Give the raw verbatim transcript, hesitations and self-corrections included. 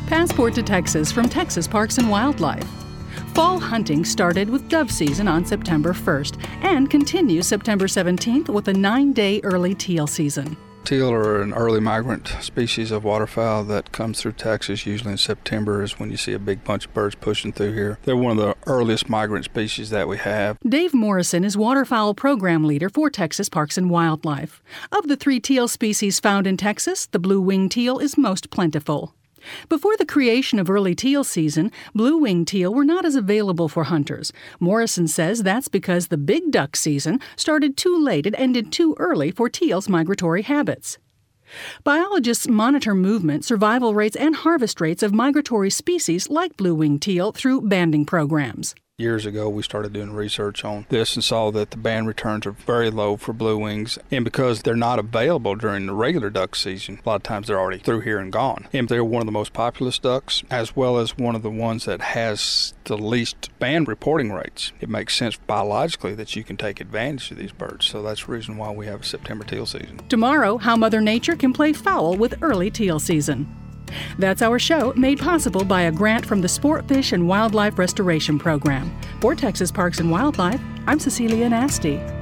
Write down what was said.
Passport to Texas from Texas Parks and Wildlife. Fall hunting started with dove season on September first and continues September seventeenth with a nine-day early teal season. Teal are an early migrant species of waterfowl that comes through Texas. Usually in September is when you see a big bunch of birds pushing through here. They're one of the earliest migrant species that we have. Dave Morrison is waterfowl program leader for Texas Parks and Wildlife. Of the three teal species found in Texas, the blue-winged teal is most plentiful. Before the creation of early teal season, blue-winged teal were not as available for hunters. Morrison says that's because the big duck season started too late and ended too early for teal's migratory habits. Biologists monitor movement, survival rates, and harvest rates of migratory species like blue-winged teal through banding programs. Years ago, we started doing research on this and saw that the band returns are very low for blue wings. And because they're not available during the regular duck season, a lot of times they're already through here and gone. And they're one of the most populous ducks, as well as one of the ones that has the least band reporting rates. It makes sense biologically that you can take advantage of these birds. So that's the reason why we have a September teal season. Tomorrow, how Mother Nature can play foul with early teal season. That's our show, made possible by a grant from the Sportfish and Wildlife Restoration Program. For Texas Parks and Wildlife, I'm Cecilia Nasty.